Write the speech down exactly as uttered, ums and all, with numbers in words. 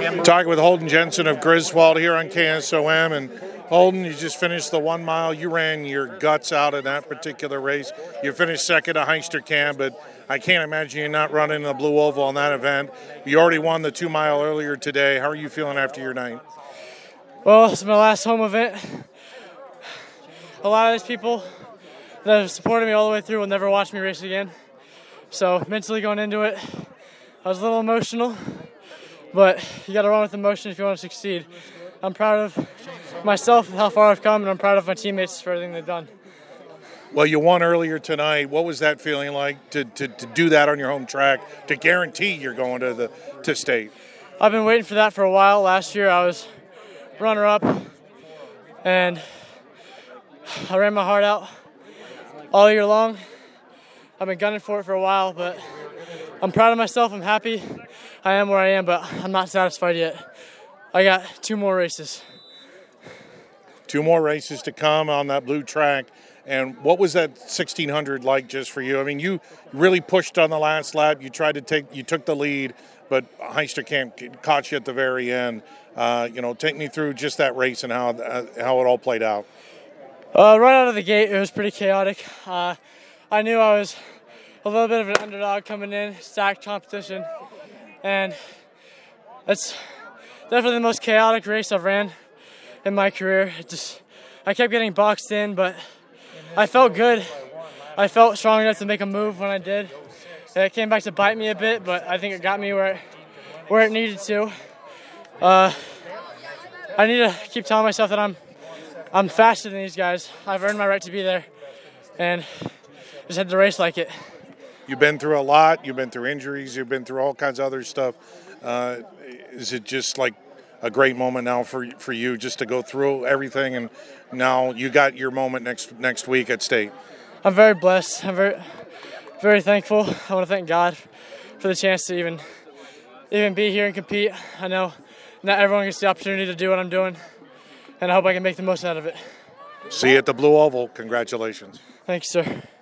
Talking with Holden Jensen of Griswold here on K S O M. And Holden, you just finished the one mile. You ran your guts out in that particular race. You finished second at Heisterkamp, but I can't imagine you not running the Blue Oval on that event. You already won the two mile earlier today. How are you feeling after your night? Well, it's my last home event. A lot of these people that have supported me all the way through will never watch me race again. So mentally going into it, I was a little emotional, but you got to run with emotion if you want to succeed. I'm proud of myself and how far I've come, and I'm proud of my teammates for everything they've done. Well, you won earlier tonight. What was that feeling like to, to, to do that on your home track, to guarantee you're going to the to state? I've been waiting for that for a while. Last year I was runner-up, and I ran my heart out all year long. I've been gunning for it for a while, but I'm proud of myself. I'm happy. I am where I am, but I'm not satisfied yet. I got two more races. Two more races to come on that blue track. And what was that sixteen hundred like just for you? I mean, you really pushed on the last lap. You tried to take, you took the lead, but Heisterkamp caught you at the very end. Uh, you know, take me through just that race and how uh, how it all played out. Uh, right out of the gate, it was pretty chaotic. Uh, I knew I was a little bit of an underdog coming in, stacked competition, and it's definitely the most chaotic race I've ran in my career. It just, I kept getting boxed in, but I felt good. I felt strong enough to make a move when I did. It came back to bite me a bit, but I think it got me where it, where it needed to. Uh, I need to keep telling myself that I'm I'm faster than these guys. I've earned my right to be there, and just had to race like it. You've been through a lot. You've been through injuries. You've been through all kinds of other stuff. Uh, is it just like a great moment now for for you just to go through everything, and now you got your moment next next week at state? I'm very blessed. I'm very very thankful. I want to thank God for the chance to even even be here and compete. I know not everyone gets the opportunity to do what I'm doing, and I hope I can make the most out of it. See you at the Blue Oval. Congratulations. Thank you, sir.